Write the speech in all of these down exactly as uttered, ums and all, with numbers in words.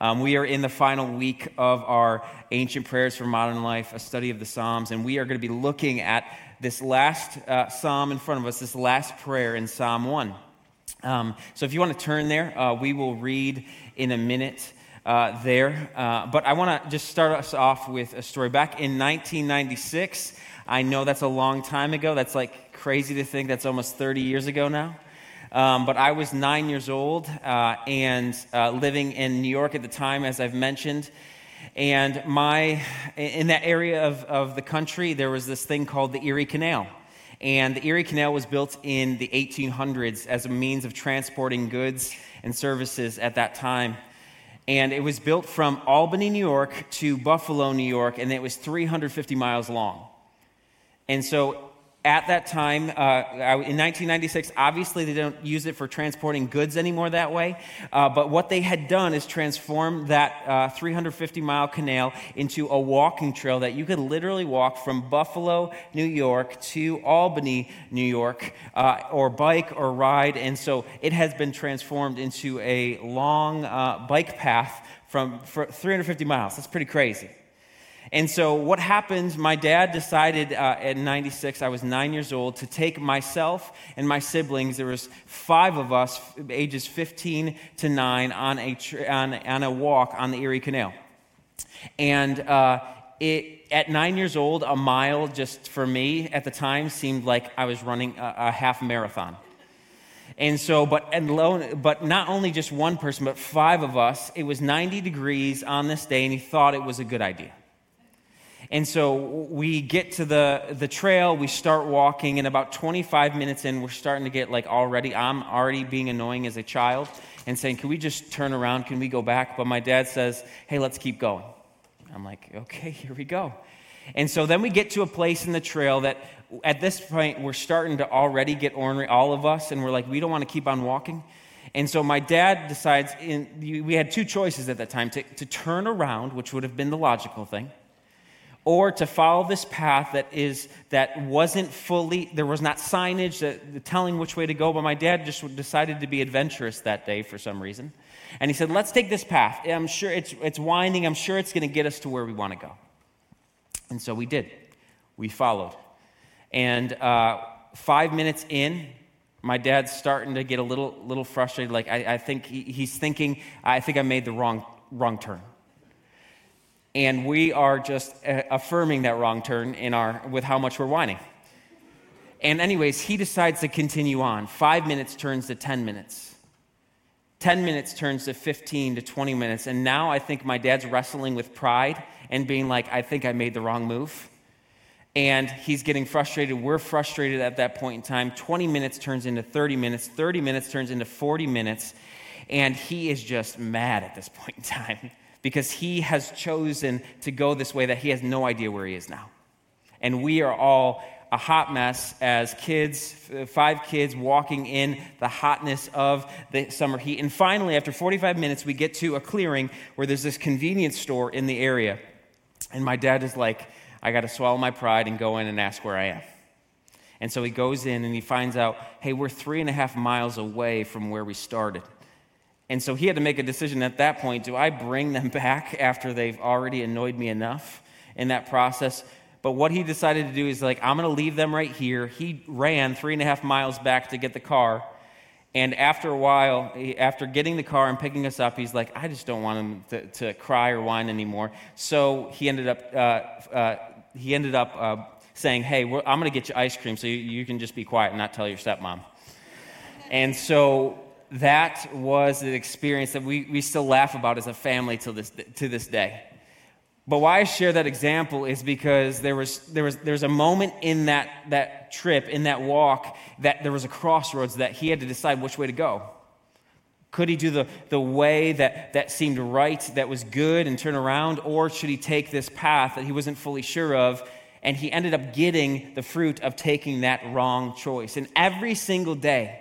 Um, we are in the final week of our Ancient Prayers for Modern Life, a study of the Psalms, and we are going to be looking at this last uh, psalm in front of us, this last prayer in Psalm one. Um, so if you want to turn there, uh, we will read in a minute uh, there. Uh, but I want to just start us off with a story. Back in nineteen ninety-six, I know that's a long time ago. That's like crazy to think that's almost thirty years ago now. Um, but I was nine years old uh, and uh, living in New York at the time, as I've mentioned. And my in that area of, of the country, there was this thing called the Erie Canal. And the Erie Canal was built in the eighteen hundreds as a means of transporting goods and services at that time. And it was built from Albany, New York to Buffalo, New York, and it was three hundred fifty miles long. And so at that time, uh, in nineteen ninety-six, obviously they don't use it for transporting goods anymore that way, uh, but what they had done is transform that uh, three hundred fifty mile canal into a walking trail that you could literally walk from Buffalo, New York to Albany, New York, uh, or bike or ride, and so it has been transformed into a long uh, bike path from for three hundred fifty miles. That's pretty crazy. And so what happened, my dad decided uh, in ninety-six, I was nine years old, to take myself and my siblings, there was five of us, ages fifteen to nine, on a, tra- on, on a walk on the Erie Canal. And uh, it, at nine years old, a mile just for me at the time seemed like I was running a, a half marathon. And so, but and lo, but not only just one person, but five of us, it was ninety degrees on this day, and he thought it was a good idea. And so we get to the, the trail, we start walking, and about twenty-five minutes in, we're starting to get like already, I'm already being annoying as a child and saying, can we just turn around, can we go back? But my dad says, hey, let's keep going. I'm like, okay, here we go. And so then we get to a place in the trail that at this point, we're starting to already get ornery, all of us, and we're like, we don't want to keep on walking. And so my dad decides, in, we had two choices at that time, to, to turn around, which would have been the logical thing, or to follow this path that is that wasn't fully, there was not signage that, telling which way to go, but my dad just decided to be adventurous that day for some reason. And he said, let's take this path. I'm sure it's it's winding. I'm sure it's going to get us to where we want to go. And so we did. We followed. And uh, five minutes in, my dad's starting to get a little little frustrated. Like, I, I think he, he's thinking, I think I made the wrong wrong turn. And we are just affirming that wrong turn in our with how much we're whining. And anyways, he decides to continue on. Five minutes turns to ten minutes. Ten minutes turns to fifteen to twenty minutes. And now I think my dad's wrestling with pride and being like, I think I made the wrong move. And he's getting frustrated. We're frustrated at that point in time. twenty minutes turns into thirty minutes. thirty minutes turns into forty minutes. And he is just mad at this point in time, because he has chosen to go this way that he has no idea where he is now. And we are all a hot mess as kids, five kids walking in the hotness of the summer heat. And finally, after forty-five minutes, we get to a clearing where there's this convenience store in the area. And my dad is like, I got to swallow my pride and go in and ask where I am. And so he goes in and he finds out, hey, we're three and a half miles away from where we started. And so he had to make a decision at that point. Do I bring them back after they've already annoyed me enough in that process? But what he decided to do is like, I'm going to leave them right here. He ran three and a half miles back to get the car. And after a while, after getting the car and picking us up, he's like, I just don't want him to, to cry or whine anymore. So he ended up uh, uh, he ended up uh, saying, hey, we're, I'm going to get you ice cream so you, you can just be quiet and not tell your stepmom. And so that was an experience that we, we still laugh about as a family to this to this day. But why I share that example is because there was there was there's a moment in that that trip, in that walk, that there was a crossroads that he had to decide which way to go. Could he do the, the way that, that seemed right, that was good, and turn around, or should he take this path that he wasn't fully sure of? And he ended up getting the fruit of taking that wrong choice. And every single day,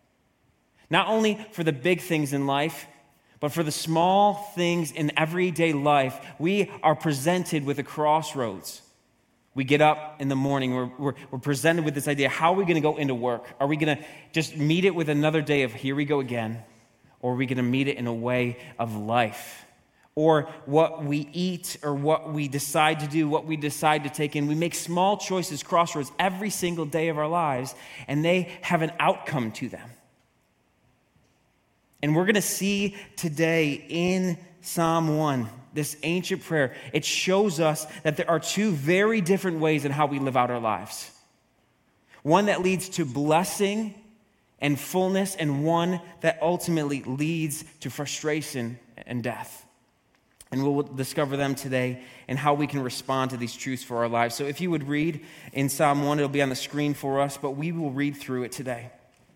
not only for the big things in life, but for the small things in everyday life, we are presented with a crossroads. We get up in the morning, we're, we're, we're presented with this idea, how are we going to go into work? Are we going to just meet it with another day of here we go again? Or are we going to meet it in a way of life or what we eat, or what we decide to do, what we decide to take in. We make small choices, crossroads, every single day of our lives, and they have an outcome to them. And we're going to see today in Psalm one, this ancient prayer, it shows us that there are two very different ways in how we live out our lives. One that leads to blessing and fullness, and one that ultimately leads to frustration and death. And we'll discover them today and how we can respond to these truths for our lives. So if you would read in Psalm one, it'll be on the screen for us, but we will read through it today.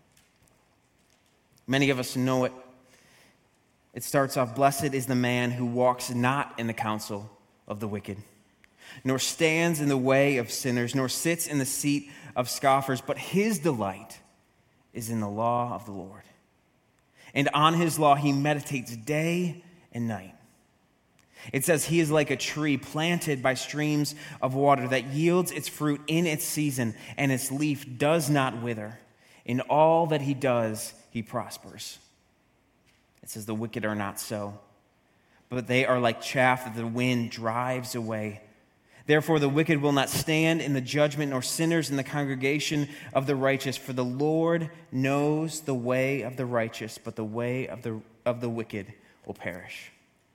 Many of us know it. It starts off, "Blessed is the man who walks not in the counsel of the wicked, nor stands in the way of sinners, nor sits in the seat of scoffers, but his delight is in the law of the Lord. And on his law he meditates day and night." It says he is like a tree planted by streams of water that yields its fruit in its season, and its leaf does not wither. In all that he does, he prospers. It says the wicked are not so, but they are like chaff that the wind drives away. Therefore the wicked will not stand in the judgment, nor sinners in the congregation of the righteous. For the Lord knows the way of the righteous, but the way of the, of the wicked will perish.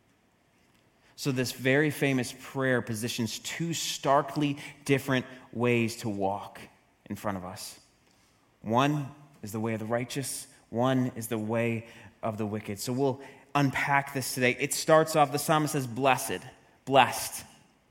So this very famous prayer positions two starkly different ways to walk in front of us. One is the way of the righteous. One is the way of the wicked. So we'll unpack this today. It starts off, the psalmist says, blessed, blessed.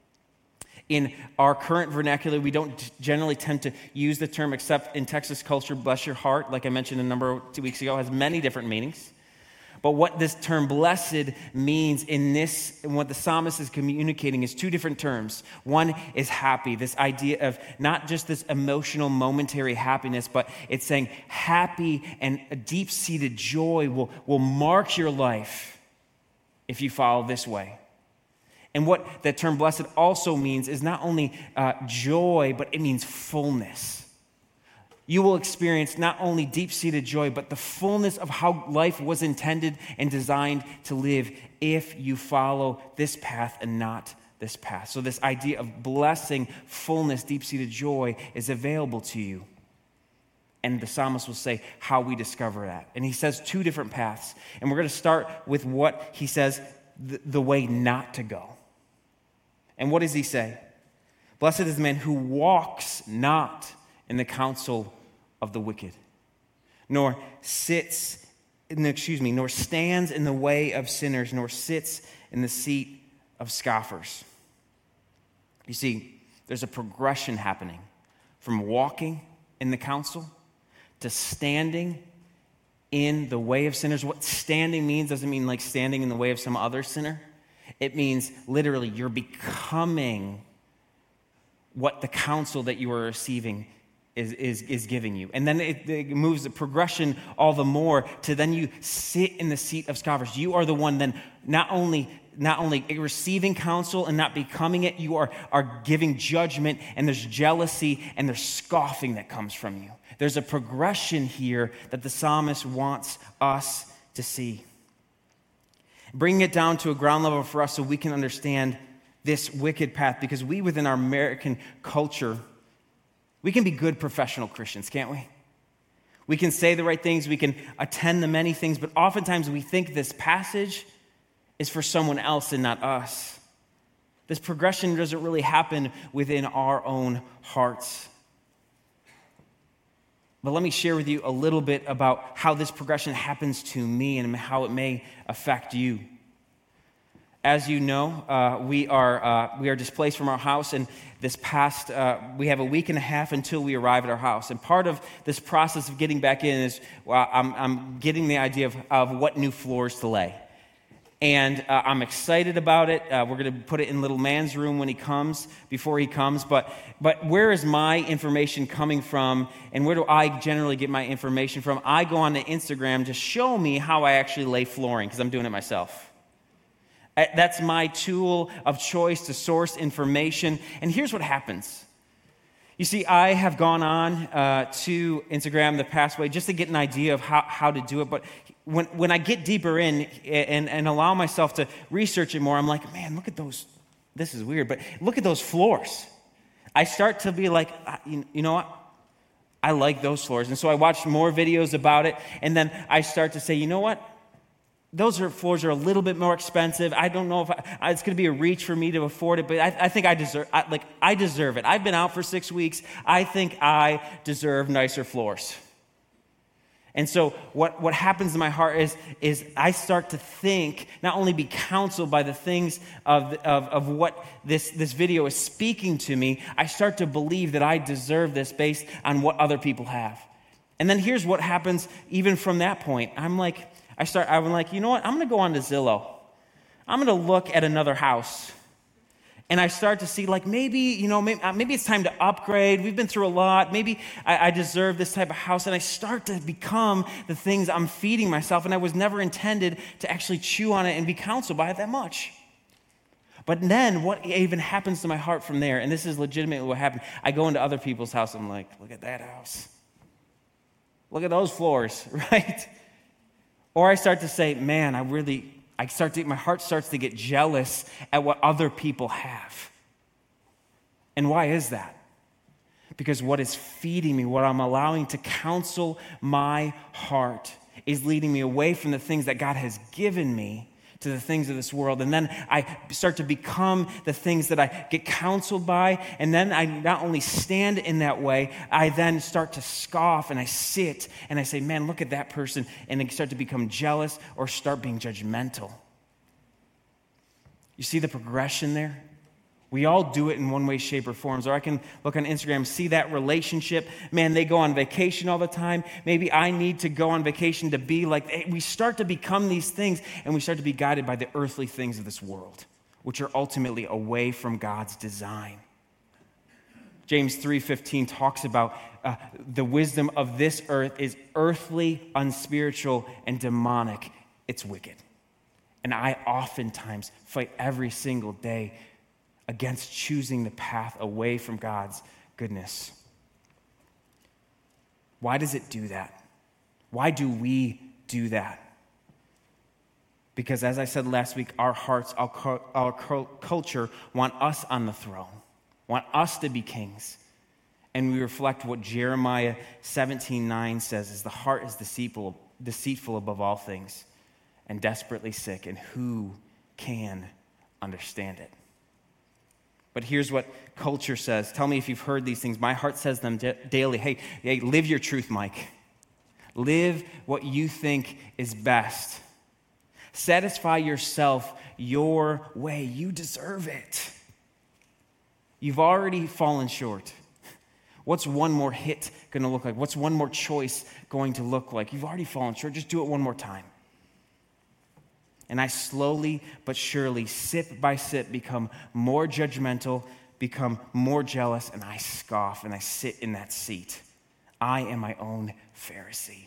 In our current vernacular, we don't generally tend to use the term, except in Texas culture, bless your heart, like I mentioned a number of two weeks ago, has many different meanings. But what this term blessed means in this, and what the psalmist is communicating, is two different terms. One is happy, this idea of not just this emotional, momentary happiness, but it's saying happy and a deep-seated joy will, will mark your life if you follow this way. And what that term blessed also means is not only uh, joy, but it means fullness. You will experience not only deep-seated joy, but the fullness of how life was intended and designed to live if you follow this path and not this path. So this idea of blessing, fullness, deep-seated joy is available to you. And the psalmist will say how we discover that. And he says two different paths. And we're going to start with what he says, the, the way not to go. And what does he say? Blessed is the man who walks not in the counsel of the wicked, nor sits, excuse me, nor stands in the way of sinners, nor sits in the seat of scoffers. You see, there's a progression happening from walking in the counsel to standing in the way of sinners. What standing means doesn't mean like standing in the way of some other sinner. It means literally you're becoming what the counsel that you are receiving is, is, is giving you. And then it, it moves the progression all the more to then you sit in the seat of scoffers. You are the one then not only not only receiving counsel and not becoming it, you are, are giving judgment, and there's jealousy and there's scoffing that comes from you. There's a progression here that the psalmist wants us to see. Bringing it down to a ground level for us so we can understand this wicked path, because we within our American culture, we can be good professional Christians, can't we? We can say the right things, we can attend the many things, but oftentimes we think this passage is for someone else and not us. This progression doesn't really happen within our own hearts. But let me share with you a little bit about how this progression happens to me and how it may affect you. As you know, uh, we are uh, we are displaced from our house, and this past, uh, we have a week and a half until we arrive at our house. And part of this process of getting back in is well, I'm, I'm getting the idea of, of what new floors to lay. And uh, I'm excited about it. Uh, we're going to put it in little man's room when he comes, before he comes. But but where is my information coming from, and where do I generally get my information from? I go on to Instagram to show me how I actually lay flooring, because I'm doing it myself. That's my tool of choice to source information. And here's what happens. You see, I have gone on uh, to Instagram the past way just to get an idea of how, how to do it. But when, when I get deeper in and, and allow myself to research it more, I'm like, man, look at those. This is weird, but look at those floors. I start to be like, you know what? I like those floors. And so I watched more videos about it, and then I start to say, you know what? Those are, floors are a little bit more expensive. I don't know if I, it's going to be a reach for me to afford it, but I, I think I deserve. I, like I deserve it. I've been out for six weeks. I think I deserve nicer floors. And so what, what happens in my heart is, is I start to think, not only be counseled by the things of, of, of what this, this video is speaking to me, I start to believe that I deserve this based on what other people have. And then here's what happens even from that point. I'm like, I start, I'm like, you know what? I'm going to go on to Zillow. I'm going to look at another house. And I start to see, like, maybe, you know, maybe, maybe it's time to upgrade. We've been through a lot. Maybe I, I deserve this type of house. And I start to become the things I'm feeding myself. And I was never intended to actually chew on it and be counseled by it that much. But then what even happens to my heart from there, and this is legitimately what happened, I go into other people's house. I'm like, look at that house. Look at those floors, right? Or I start to say, man, I really... I start to, my heart starts to get jealous at what other people have. And why is that? Because what is feeding me, what I'm allowing to counsel my heart, is leading me away from the things that God has given me to the things of this world. And then I start to become the things that I get counseled by. And then I not only stand in that way, I then start to scoff and I sit and I say, man, look at that person. And I start to become jealous or start being judgmental. You see the progression there? We all do it in one way, shape, or forms. Or I can look on Instagram, see that relationship. Man, they go on vacation all the time. Maybe I need to go on vacation to be like, we start to become these things, and we start to be guided by the earthly things of this world, which are ultimately away from God's design. James three fifteen talks about uh, the wisdom of this earth is earthly, unspiritual, and demonic. It's wicked. And I oftentimes fight every single day against choosing the path away from God's goodness. Why does it do that? Why do we do that? Because as I said last week, our hearts, our, our culture want us on the throne, want us to be kings. And we reflect what Jeremiah seventeen nine says, is the heart is deceitful, deceitful above all things and desperately sick, and who can understand it? But here's what culture says. Tell me if you've heard these things. My heart says them da- daily. Hey, hey, live your truth, Mike. Live what you think is best. Satisfy yourself your way. You deserve it. You've already fallen short. What's one more hit going to look like? What's one more choice going to look like? You've already fallen short. Just do it one more time. And I slowly but surely, sip by sip, become more judgmental, become more jealous, and I scoff and I sit in that seat. I am my own Pharisee.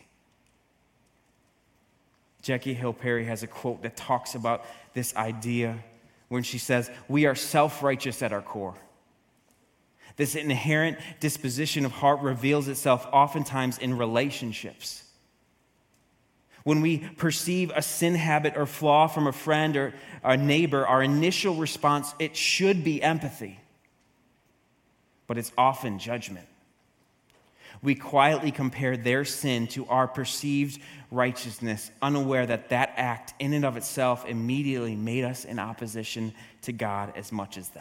Jackie Hill Perry has a quote that talks about this idea when she says, we are self-righteous at our core. This inherent disposition of heart reveals itself oftentimes in relationships. When we perceive a sin habit or flaw from a friend or a neighbor, our initial response, it should be empathy, but it's often judgment. We quietly compare their sin to our perceived righteousness, unaware that that act in and of itself immediately made us in opposition to God as much as them.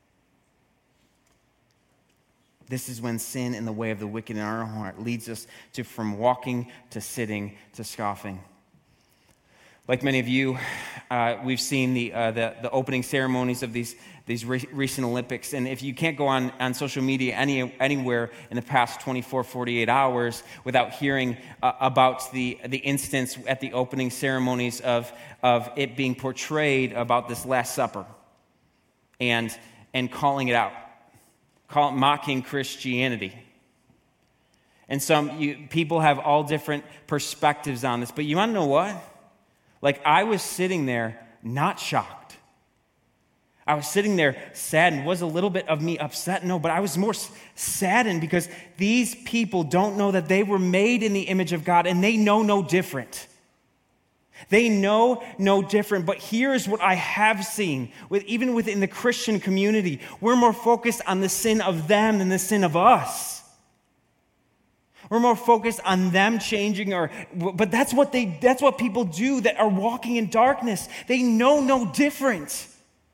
This is when sin in the way of the wicked in our heart leads us to from walking to sitting to scoffing. Like many of you, uh, we've seen the, uh, the the opening ceremonies of these these re- recent Olympics, and if you can't go on, on social media any anywhere in the past twenty-four, forty-eight hours without hearing uh, about the the instance at the opening ceremonies of of it being portrayed about this Last Supper, and and calling it out. Call it mocking Christianity. And some you, people have all different perspectives on this. But you want to know what? Like, I was sitting there not shocked. I was sitting there saddened. Was a little bit of me upset? No, but I was more saddened because these people don't know that they were made in the image of God and they know no different. They know no different, but here's what I have seen, with, even within the Christian community. We're more focused on the sin of them than the sin of us. We're more focused on them changing, or, but that's what they, that's what people do that are walking in darkness. They know no different.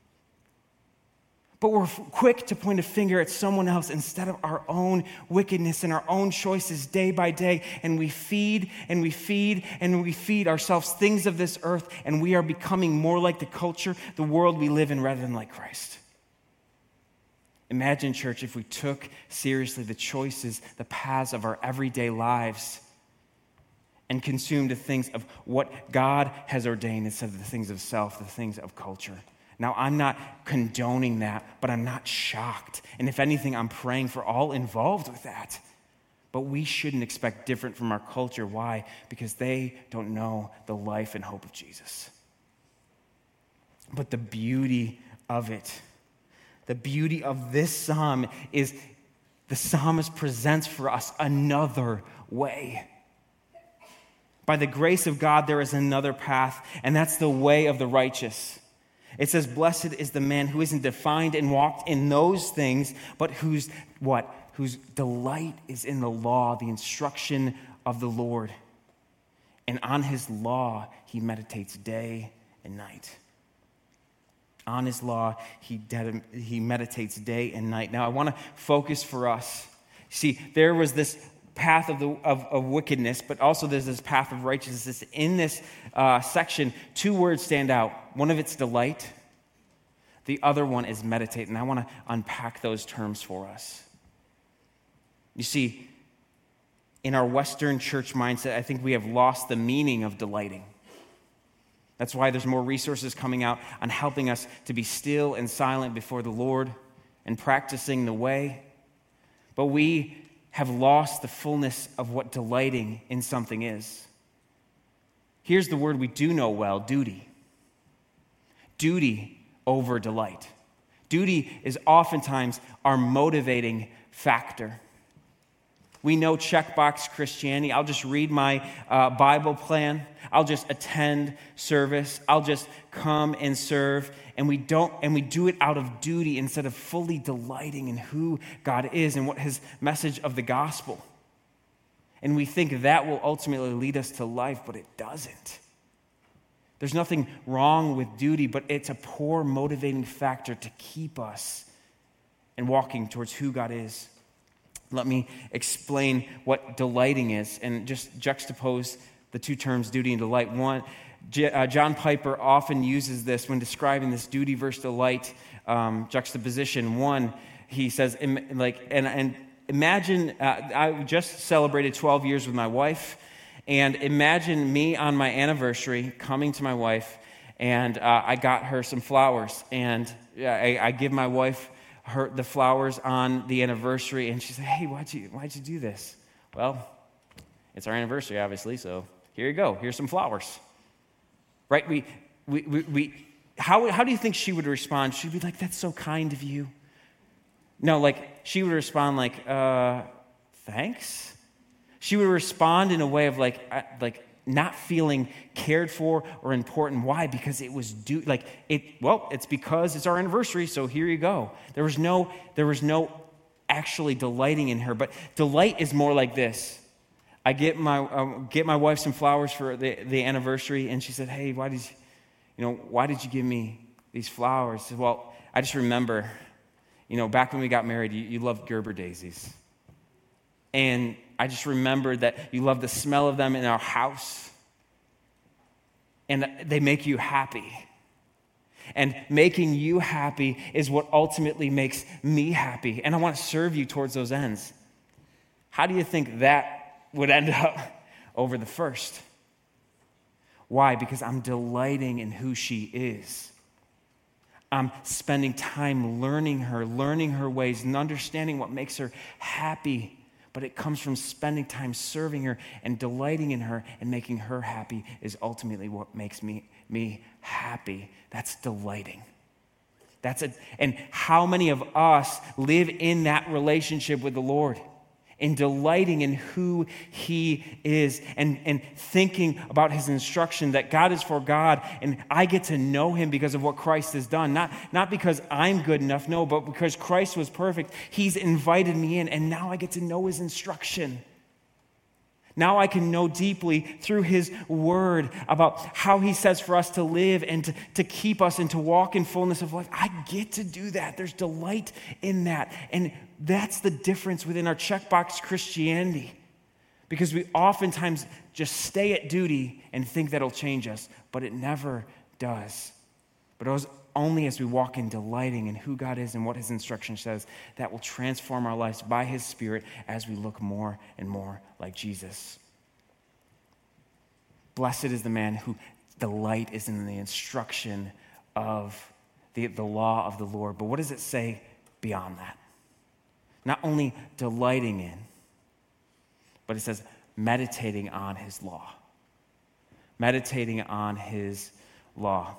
But we're quick to point a finger at someone else instead of our own wickedness and our own choices day by day. And we feed and we feed and we feed ourselves things of this earth, and we are becoming more like the culture, the world we live in, rather than like Christ. Imagine, church, if we took seriously the choices, the paths of our everyday lives and consumed the things of what God has ordained instead of the things of self, the things of culture. Now, I'm not condoning that, but I'm not shocked. And if anything, I'm praying for all involved with that. But we shouldn't expect different from our culture. Why? Because they don't know the life and hope of Jesus. But the beauty of it, the beauty of this psalm is the psalmist presents for us another way. By the grace of God, there is another path, and that's the way of the righteous. It says, blessed is the man who isn't defined and walked in those things, but whose what? Whose delight is in the law, the instruction of the Lord. And on his law, he meditates day and night. On his law, he, de- he meditates day and night. Now, I want to focus for us. See, there was this path of, the, of, of wickedness, but also there's this path of righteousness. In this uh, section, two words stand out. One of it's delight. The other one is meditate. And I want to unpack those terms for us. You see, in our Western church mindset, I think we have lost the meaning of delighting. That's why there's more resources coming out on helping us to be still and silent before the Lord and practicing the way. But we have lost the fullness of what delighting in something is. Here's the word we do know well, duty. Duty over delight. Duty is oftentimes our motivating factor. We know checkbox Christianity. I'll just read my uh, Bible plan. I'll just attend service. I'll just come and serve. And we don't, and we do it out of duty instead of fully delighting in who God is and what his message of the gospel. And we think that will ultimately lead us to life, but it doesn't. There's nothing wrong with duty, but it's a poor motivating factor to keep us in walking towards who God is. Let me explain what delighting is and just juxtapose the two terms, duty and delight. One, J- uh, John Piper often uses this when describing this duty versus delight um, juxtaposition. One, he says, im- like, and, and imagine, uh, I just celebrated twelve years with my wife, and imagine me on my anniversary coming to my wife, and uh, I got her some flowers, and I, I give my wife her the flowers on the anniversary, and she said, hey, why'd you why'd you do this? Well, it's our anniversary, obviously, so here you go. Here's some flowers. Right? We we we, we how how do you think she would respond? She'd be like, that's so kind of you. No, like she would respond like, uh, thanks. She would respond in a way of like like not feeling cared for or important. Why? Because it was due, like it, well, it's because it's our anniversary, so here you go. There was no, there was no actually delighting in her, but delight is more like this. I get my, uh, get my wife some flowers for the, the anniversary, and she said, hey, why did you, you know, why did you give me these flowers? I said, well, I just remember, you know, back when we got married, you, you loved Gerber daisies. And I just remembered that you love the smell of them in our house. And they make you happy. And making you happy is what ultimately makes me happy. And I want to serve you towards those ends. How do you think that would end up over the first? Why? Because I'm delighting in who she is. I'm spending time learning her, learning her ways, and understanding what makes her happy. But it comes from spending time serving her and delighting in her and making her happy is ultimately what makes me, me happy. That's delighting. That's a, and how many of us live in that relationship with the Lord? in delighting in who he is, and, and thinking about his instruction that God is for God, and I get to know him because of what Christ has done. Not, not because I'm good enough, no, but because Christ was perfect. He's invited me in, and now I get to know his instruction. Now I can know deeply through his word about how he says for us to live and to, to keep us and to walk in fullness of life. I get to do that. There's delight in that. And that's the difference within our checkbox Christianity. Because we oftentimes just stay at duty and think that'll change us, but it never does. But it was only as we walk in delighting in who God is and what his instruction says that will transform our lives by his Spirit as we look more and more like Jesus. Blessed is the man who delight is in the instruction of the, the law of the Lord. But what does it say beyond that? Not only delighting in, but it says meditating on his law. Meditating on his law.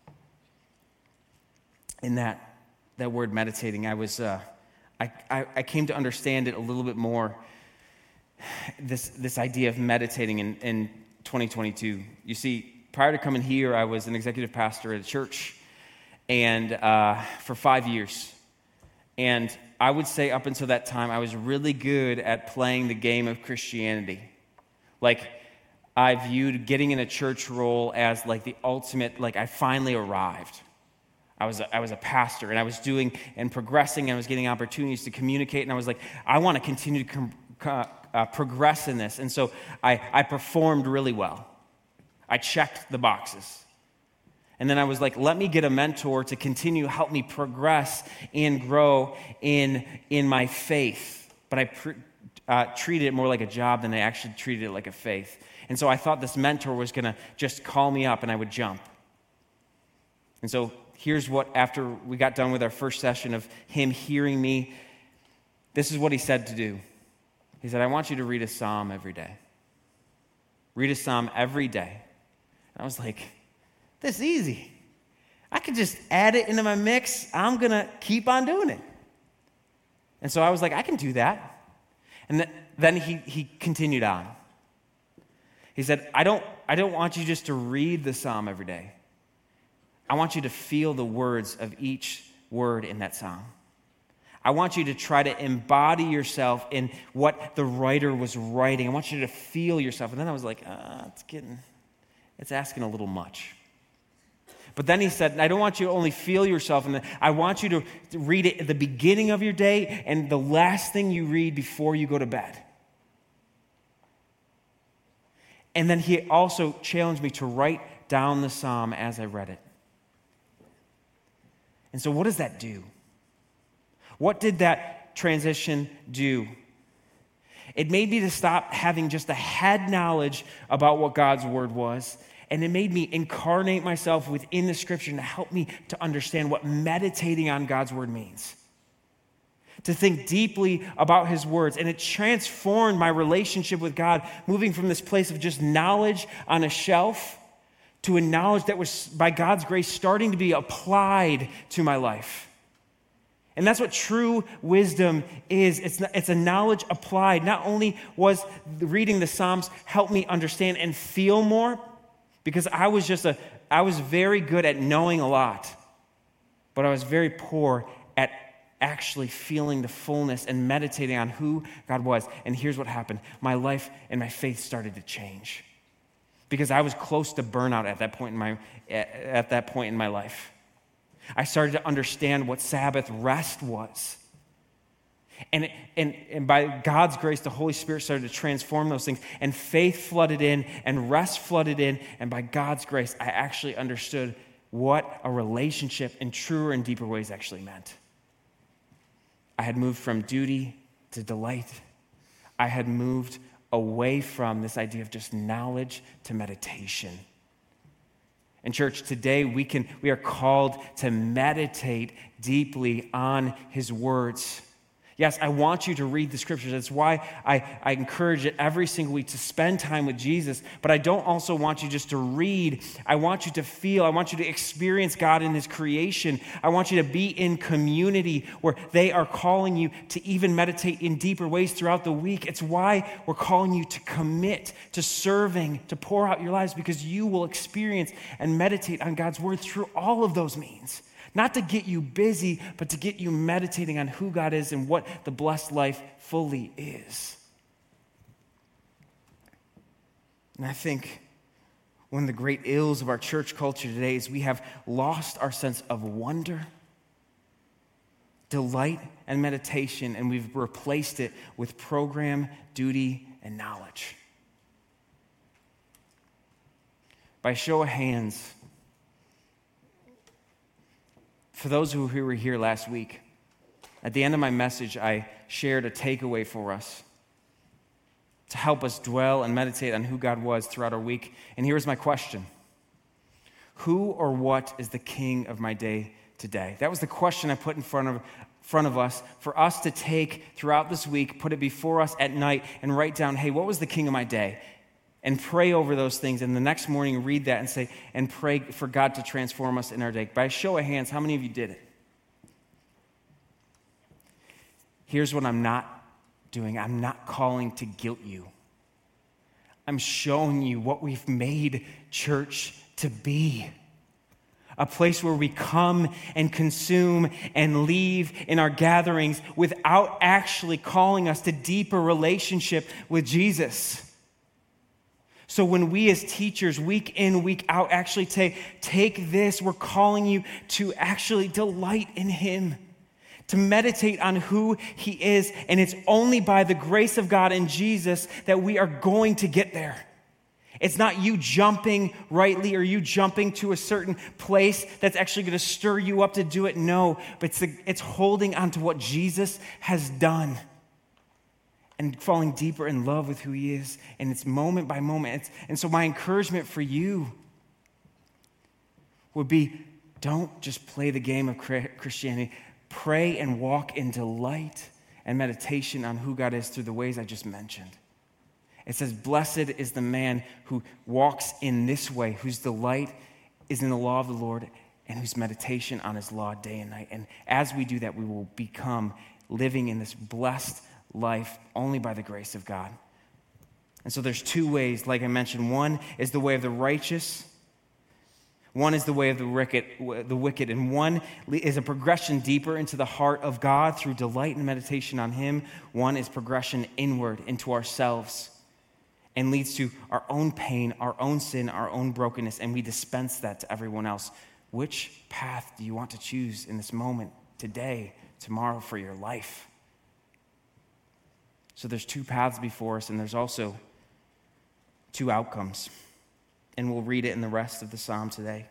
In that, that word meditating, I was uh, I, I, I came to understand it a little bit more. This this idea of meditating in, in twenty twenty-two. You see, prior to coming here, I was an executive pastor at a church, and uh, for five years. And I would say up until that time, I was really good at playing the game of Christianity. Like, I viewed getting in a church role as like the ultimate, like I finally arrived. I was a, I was a pastor, and I was doing and progressing, and I was getting opportunities to communicate, and I was like, I want to continue to com- uh, progress in this. And so I, I performed really well. I checked the boxes. And then I was like, let me get a mentor to continue, help me progress and grow in, in my faith. But I pre- uh, treated it more like a job than I actually treated it like a faith. And so I thought this mentor was going to just call me up and I would jump. And so here's what, after we got done with our first session of him hearing me, this is what he said to do. He said, I want you to read a psalm every day. Read a psalm every day. And I was like, this is easy. I could just add it into my mix. I'm going to keep on doing it. And so I was like, I can do that. And th- then he, he continued on. He said, I don't, I don't want you just to read the psalm every day. I want you to feel the words of each word in that psalm. I want you to try to embody yourself in what the writer was writing. I want you to feel yourself. And then I was like, uh, it's getting, it's asking a little much. But then he said, I don't want you to only feel yourself. And I want you to read it at the beginning of your day and the last thing you read before you go to bed. And then he also challenged me to write down the psalm as I read it. And so what does that do? What did that transition do? It made me to stop having just a head knowledge about what God's word was, and it made me incarnate myself within the scripture to help me to understand what meditating on God's word means. To think deeply about his words, and it transformed my relationship with God, moving from this place of just knowledge on a shelf to a knowledge that was, by God's grace, starting to be applied to my life. And that's what true wisdom is. It's, not, it's a knowledge applied. Not only was reading the Psalms help me understand and feel more, because I was just a, I was very good at knowing a lot, but I was very poor at actually feeling the fullness and meditating on who God was. And here's what happened. My life and my faith started to change because I was close to burnout at that point in my, at that point in my life. I started to understand what Sabbath rest was. And, and, and by God's grace, the Holy Spirit started to transform those things. And faith flooded in and rest flooded in. And by God's grace, I actually understood what a relationship in truer and deeper ways actually meant. I had moved from duty to delight. I had moved away from this idea of just knowledge to meditation. And church, today we can we are called to meditate deeply on his words. Yes, I want you to read the scriptures. That's why I, I encourage it every single week to spend time with Jesus. But I don't also want you just to read. I want you to feel. I want you to experience God in his creation. I want you to be in community where they are calling you to even meditate in deeper ways throughout the week. It's why we're calling you to commit to serving, to pour out your lives, because you will experience and meditate on God's word through all of those means. Not to get you busy, but to get you meditating on who God is and what the blessed life fully is. And I think one of the great ills of our church culture today is we have lost our sense of wonder, delight, and meditation, and we've replaced it with program, duty, and knowledge. By show of hands, for those who were here last week, at the end of my message, I shared a takeaway for us to help us dwell and meditate on who God was throughout our week. And here's my question. Who or what is the king of my day today? That was the question I put in front of, front of us for us to take throughout this week, put it before us at night, and write down, hey, what was the king of my day? And pray over those things, and the next morning read that and say, and pray for God to transform us in our day. By a show of hands, how many of you did it? Here's what I'm not doing. I'm not calling to guilt you. I'm showing you what we've made church to be. A place where we come and consume and leave in our gatherings without actually calling us to deeper relationship with Jesus. So when we as teachers, week in, week out, actually take, take this, we're calling you to actually delight in him, to meditate on who he is. And it's only by the grace of God in Jesus that we are going to get there. It's not you jumping rightly or you jumping to a certain place that's actually going to stir you up to do it. No, but it's, the, it's holding on to what Jesus has done and falling deeper in love with who he is. And it's moment by moment. It's, and so my encouragement for you would be, don't just play the game of Christianity. Pray and walk in delight and meditation on who God is through the ways I just mentioned. It says, blessed is the man who walks in this way, whose delight is in the law of the Lord and whose meditation on his law day and night. And as we do that, we will become living in this blessed life only by the grace of God. And so there's two ways, like I mentioned. One is the way of the righteous. One is the way of the wicked, the wicked, and one is a progression deeper into the heart of God through delight and meditation on him. One is progression inward into ourselves and leads to our own pain, our own sin, our own brokenness, and we dispense that to everyone else. Which path do you want to choose in this moment, today, tomorrow, for your life? So there's two paths before us, and there's also two outcomes. And we'll read it in the rest of the psalm today.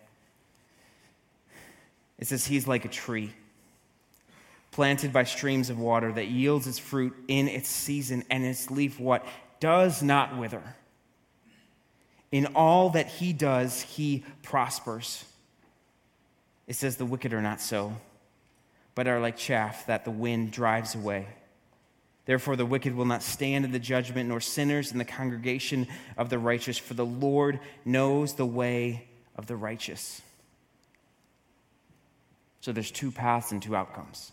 It says, he's like a tree planted by streams of water that yields its fruit in its season, and its leaf what? Does not wither. In all that he does, he prospers. It says the wicked are not so, but are like chaff that the wind drives away. Therefore, the wicked will not stand in the judgment, nor sinners in the congregation of the righteous, for the Lord knows the way of the righteous. So there's two paths and two outcomes.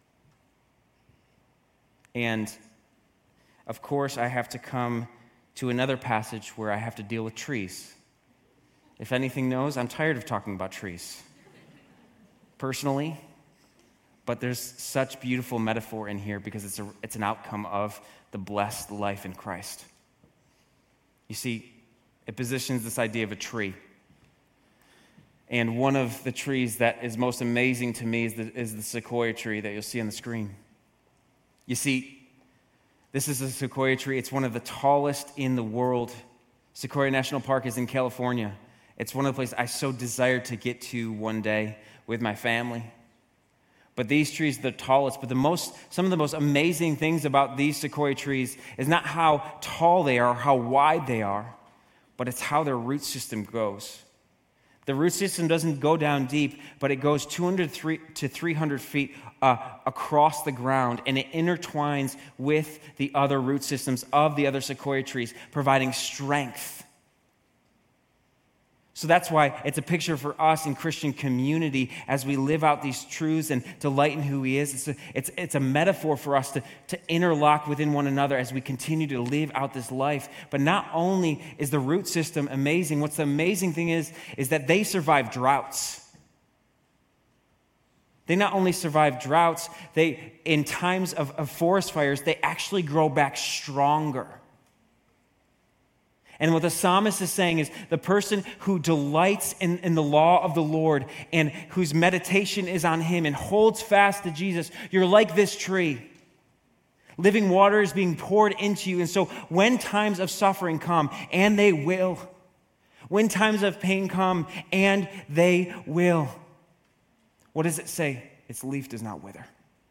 And, of course, I have to come to another passage where I have to deal with trees. If anything knows, I'm tired of talking about trees. Personally, but there's such beautiful metaphor in here because it's a, it's an outcome of the blessed life in Christ. You see, it positions this idea of a tree. And one of the trees that is most amazing to me is the, is the sequoia tree that you'll see on the screen. You see, this is a sequoia tree. It's one of the tallest in the world. Sequoia National Park is in California. It's one of the places I so desire to get to one day with my family. But these trees are the tallest. But the most, some of the most amazing things about these sequoia trees is not how tall they are, how wide they are, but it's how their root system goes. The root system doesn't go down deep, but it goes two hundred to three hundred feet uh, across the ground, and it intertwines with the other root systems of the other sequoia trees, providing strength. So that's why it's a picture for us in Christian community as we live out these truths and delight in who he is. It's a, it's, it's a metaphor for us to, to interlock within one another as we continue to live out this life. But not only is the root system amazing, what's the amazing thing is, is that they survive droughts. They not only survive droughts, they, in times of, of forest fires, they actually grow back stronger. And what the psalmist is saying is the person who delights in, in the law of the Lord and whose meditation is on him and holds fast to Jesus, you're like this tree. Living water is being poured into you. And so when times of suffering come, and they will, when times of pain come, and they will, what does it say? Its leaf does not wither.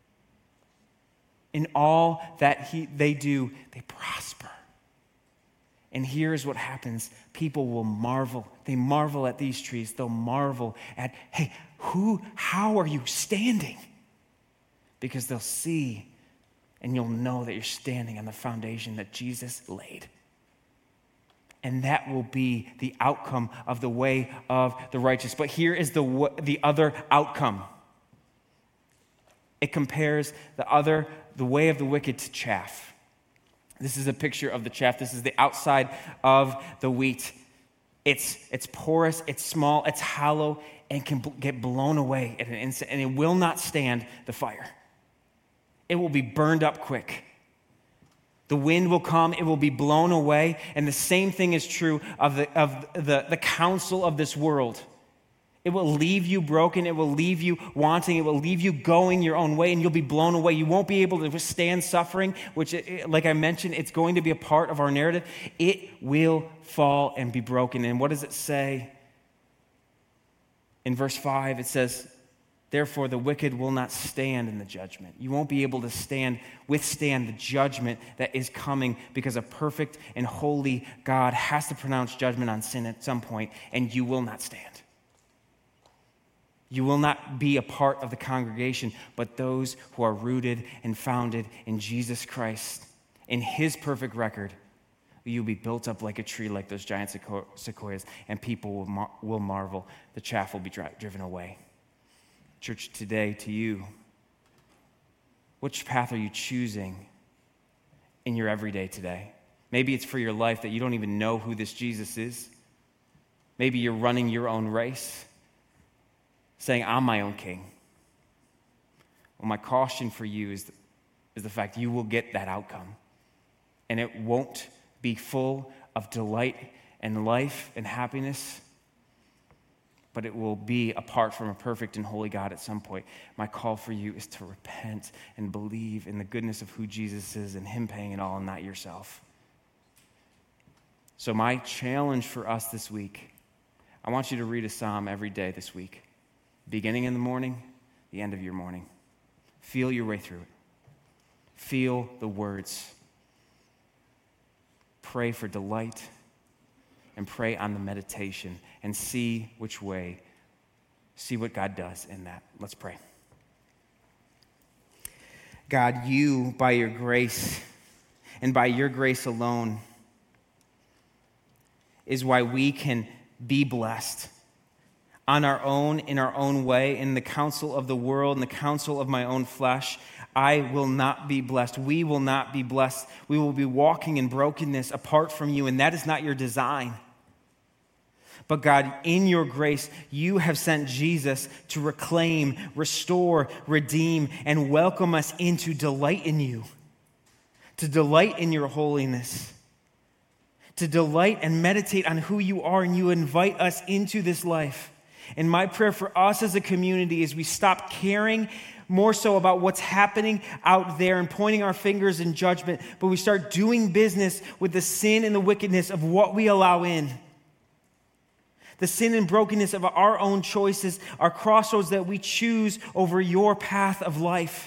In all that he, they do, they prosper. And here's what happens. People will marvel. They marvel at these trees. They'll marvel at, hey, who, how are you standing? Because they'll see and you'll know that you're standing on the foundation that Jesus laid. And that will be the outcome of the way of the righteous. But here is the, the other outcome. It compares the other, the way of the wicked to chaff. This is a picture of the chaff. This is the outside of the wheat. It's, it's porous, it's small, it's hollow, and can get blown away at an instant, and it will not stand the fire. It will be burned up quick. The wind will come, it will be blown away, and the same thing is true of the, of the, the counsel of this world. It will leave you broken. It will leave you wanting. It will leave you going your own way, and you'll be blown away. You won't be able to withstand suffering, which, like I mentioned, it's going to be a part of our narrative. It will fall and be broken. And what does it say? In verse five, it says, therefore the wicked will not stand in the judgment. You won't be able to stand, withstand the judgment that is coming because a perfect and holy God has to pronounce judgment on sin at some point, and you will not stand. You will not be a part of the congregation, but those who are rooted and founded in Jesus Christ, in his perfect record, you'll be built up like a tree, like those giant sequoias, and people will, mar- will marvel. The chaff will be dri- driven away. Church, today, to you, which path are you choosing in your everyday today? Maybe it's for your life that you don't even know who this Jesus is. Maybe you're running your own race, saying, I'm my own king. Well, my caution for you is the, is the fact you will get that outcome. And it won't be full of delight and life and happiness, but it will be apart from a perfect and holy God at some point. My call for you is to repent and believe in the goodness of who Jesus is and him paying it all and not yourself. So my challenge for us this week, I want you to read a psalm every day this week. Beginning in the morning, the end of your morning. Feel your way through it. Feel the words. Pray for delight and pray on the meditation and see which way, see what God does in that. Let's pray. God, you, by your grace and by your grace alone, is why we can be blessed. On our own, in our own way, in the counsel of the world, in the counsel of my own flesh, I will not be blessed. We will not be blessed. We will be walking in brokenness apart from you, and that is not your design. But God, in your grace, you have sent Jesus to reclaim, restore, redeem, and welcome us into delight in you, to delight in your holiness, to delight and meditate on who you are, and you invite us into this life. And my prayer for us as a community is we stop caring more so about what's happening out there and pointing our fingers in judgment, but we start doing business with the sin and the wickedness of what we allow in. The sin and brokenness of our own choices, our crossroads that we choose over your path of life.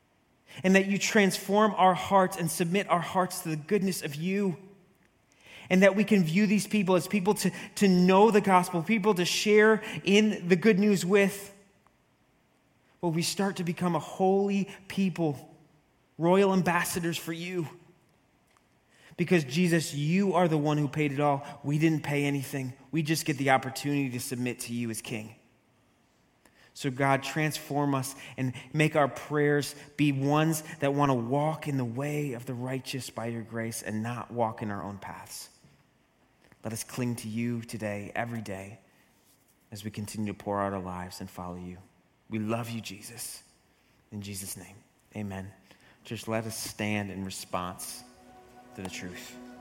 And that you transform our hearts and submit our hearts to the goodness of you. and that we can view these people as people to, to know the gospel, people to share in the good news with. But we start to become a holy people, royal ambassadors for you. Because Jesus, you are the one who paid it all. We didn't pay anything. We just get the opportunity to submit to you as King. So God, transform us and make our prayers be ones that want to walk in the way of the righteous by your grace and not walk in our own paths. Let us cling to you today, every day, as we continue to pour out our lives and follow you. We love you, Jesus. In Jesus' name, amen. Just let us stand in response to the truth.